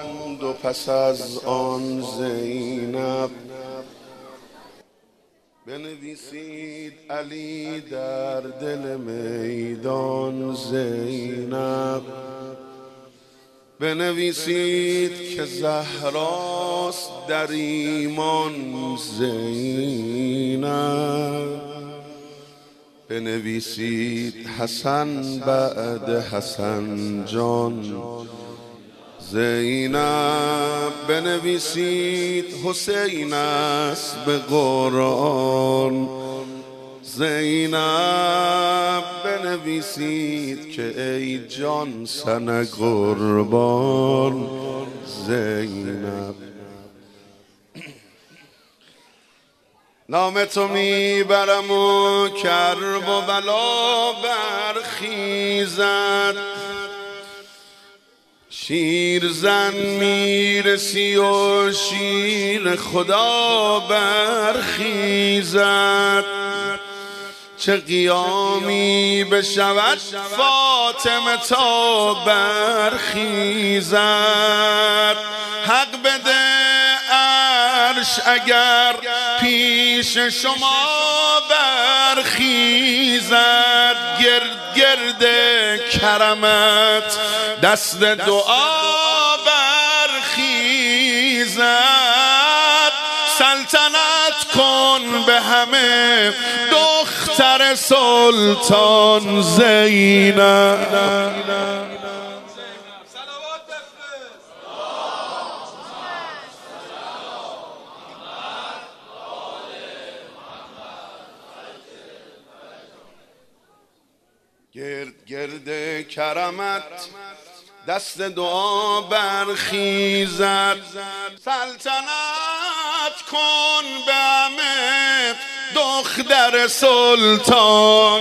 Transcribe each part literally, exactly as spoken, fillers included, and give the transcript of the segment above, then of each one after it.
خداوند و پس از آن زینب. بنویسید علی در دل میدان زینب، بنویسید که زهراست در ایمان زینب، بنویسید حسن بعد حسن جان زینب، بنویسید حسین است به قرآن زینب، بنویسید که ای جان سن قربان زینب. نام تو میبرم و کرب و بلا برخیزد، شیرزن میرسی و شیر خدا برخیزد، چه قیامی بشود فاطمه تا برخیزد. حق بده عرش اگر پیش شما برخیزد، گرد گرد کرمت دست دعا برخیزد، سلطنت کن به همه دختر سلطان زینب. گرد گرد کرمت دست دعا برخیزد، سلطنت کن به همه دختر سلطان.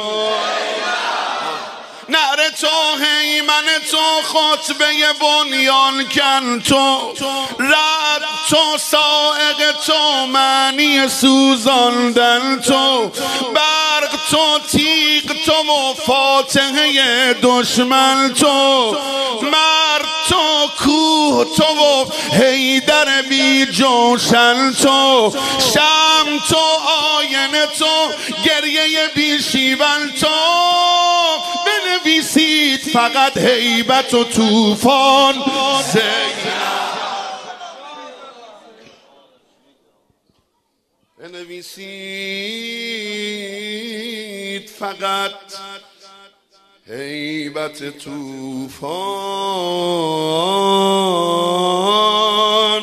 نعره تو هیمن تو خطبه بنیان کن تو، رد تو سائق تو معنی سوزاندن تو، برق تو تیغ تو و فاتحه دشمن تو، مرد تو کوه تو و حیدر بی جوشن تو، شم تو آینه تو گریه بی شیون تو، بنویسید فقط هیبت و طوفان زینب، بنویسید فقط هیبت طوفان.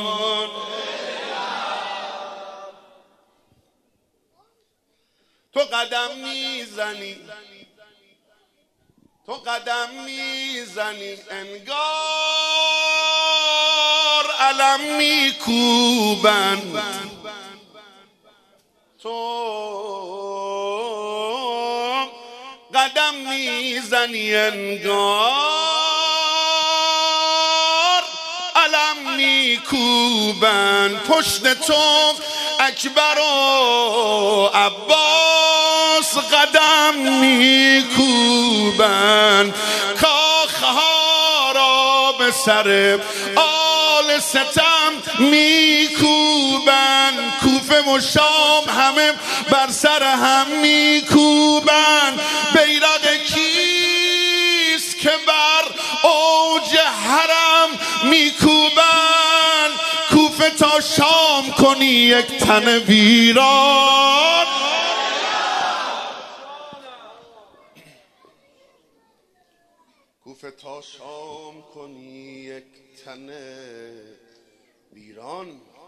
تو قدم میزنی تو قدم میزنی انگار علم میکوبند، تو قدم میزنی انگار علم میکوبند، پشت تو اکبر و عباس قدم میکوبند، کاخها را به سر آل ستم میکوبند، کوفه و شام همه بر سر هم میکوبند، بیرق کیست که بر اوج حرم میکوبند، کوفه تا شام کنی یک تن ویران، کوفه تا شام کنی یک تن ویران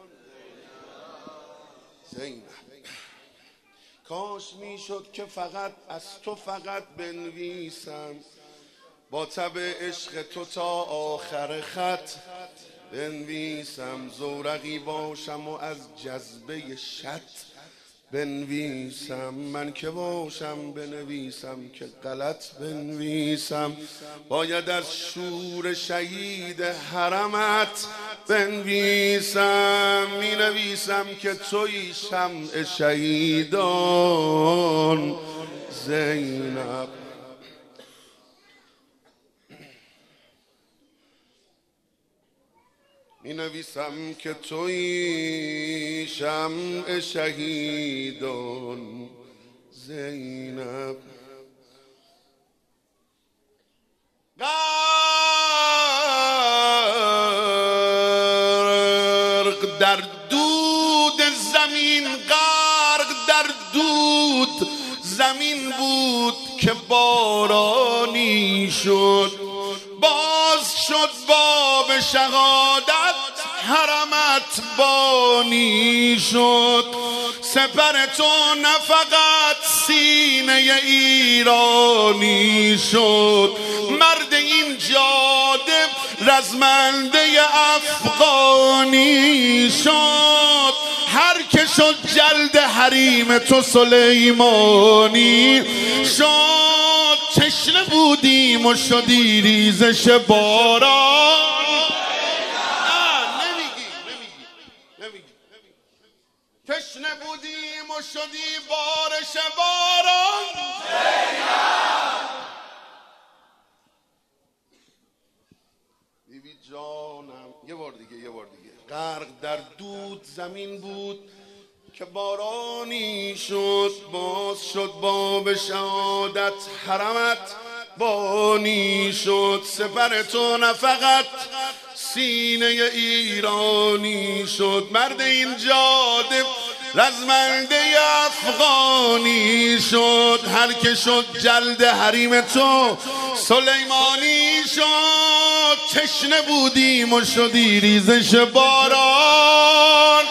زینب. کاش میشد که فقط از تو فقط بنویسم، با تب عشق تو تا آخر خط بنویسم، زورقی باشم و از جذبه شط بنویسم، من که باشم بنویسم که غلط بنویسم، باید از شور شهید حرمت بنویسم، می نویسم که توی شمع شهیدان زینب. می نویسم که تویی شمع شهیدان زینب. غرق در دود زمین، غرق در دود زمین بود که بارانی شد. باز شد باب شهادت، حرمت بانی شد. سپر تو نه فقط سینه ایرانی شد، مرد این جاده رزمنده افغانی شد. هر که شد جلد حریم تو سلیمانی شد. تشنه بودیم و شدی ریزش باران. تشنه بودیم و شدی بارش باران. بیبی جانم، یه بار دیگه یه بار دیگه. غرق در دود زمین بود که بارانی شد. باز شد باب شهادت، حرمت بانی شد. سپر تو نه فقط سینه ایرانی شد، مرد این جاده رزمنده افغانی شد. هر که شد جلد حریم تو سلیمانی شد. تشنه بودیم و شدی ریزش باران.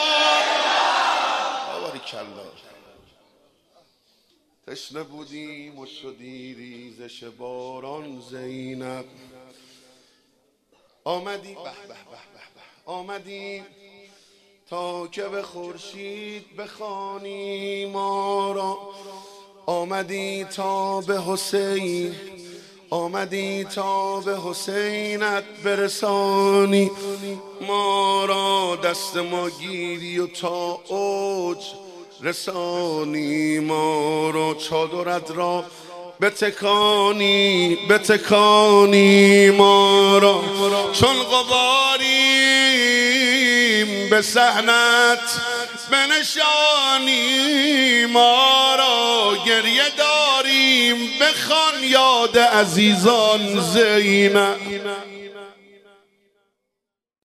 تشنه بودیم و شدی ریزش باران زینب. آمدی به به به به به آمدی تا که به خورشید بخوانی ما را. آمدی تا به حسین، آمدی تا به حسینت برسانی ما را. دست ما گیری و تا اوج رسانی ما را. چادرت را بتکانی بتکانی ما را. چون غباریم به صحنت بنشانی ما را. گریه داریم بخوان یاد عزیزان زینب.